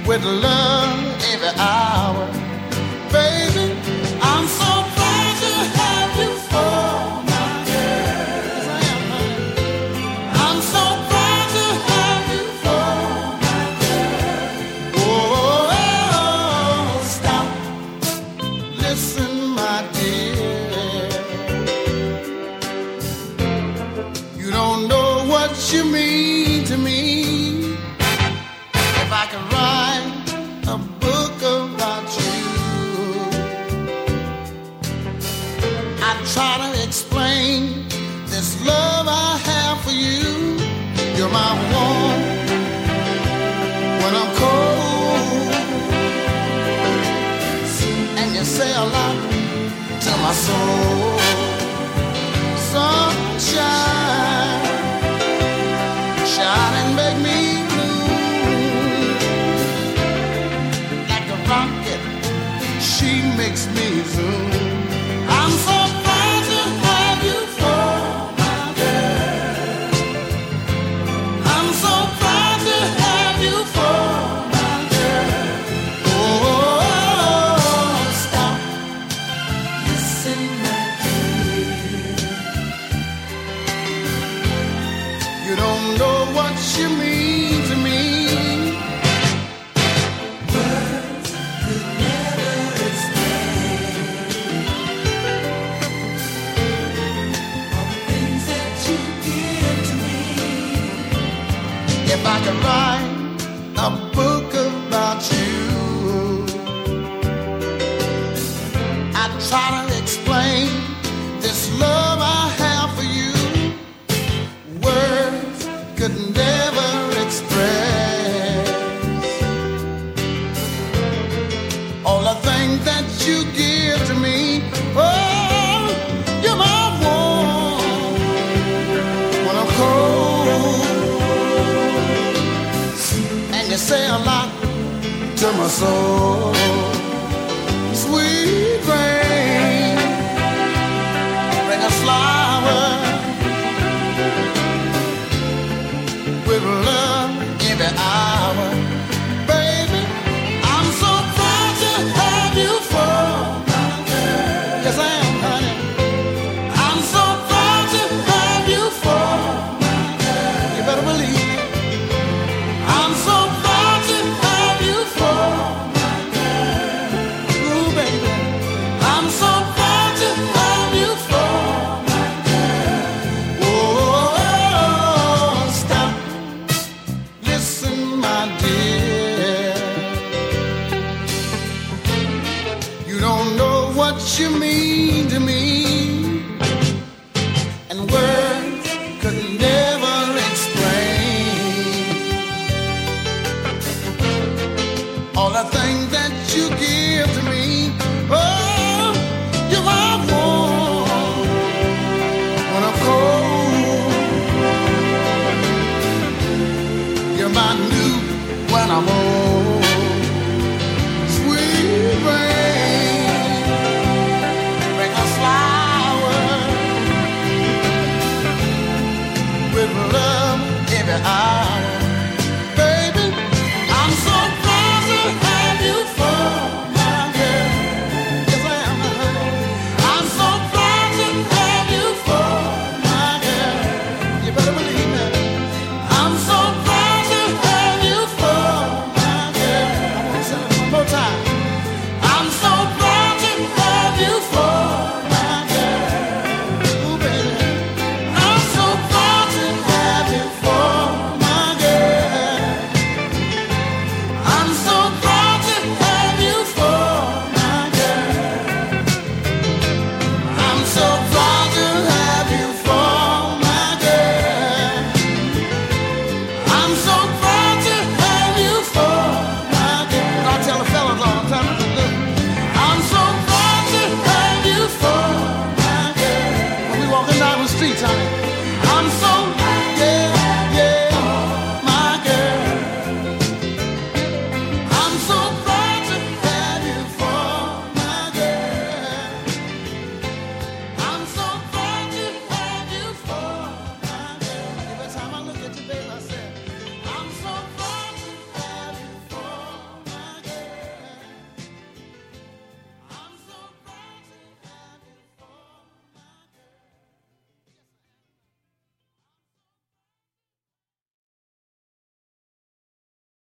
with love every hour. Baby, I'm so proud to have you for my girl. Yes, I am, honey. I'm so proud to have you for my girl. Oh, stop, listen, my dear. You don't know what you mean to me. If I could write a book about you, I'd try to explain this love I have for you. You're my warmth when I'm cold, and you say a lot to my soul. Sunshine, shine and make me rocket, she makes me zoom. I'm so proud to have you for my girl. I'm so proud to have you for my girl. Oh, stop, listen, my dear. You don't know what you mean to me. If I could write a book about you, I'd try to explain this love I have for you. Words could never express all the things that you give to me. Oh, you're my warmth when I'm cold. You say a lot to my soul. Sweet rain, bring us flowers with love every hour. Baby, I'm so proud to have you for my girl. Yes, I am, honey. I'm so proud to have you for my girl. You better believe it. I'm so proud to have you for my girl. Ooh, baby, I'm so proud to have you for my girl. Oh, stop, listen, my dear. You don't know what you mean to me, and words could never explain all the things that you give to me. Oh, you're my warmth when I'm cold. You're my new when I'm old.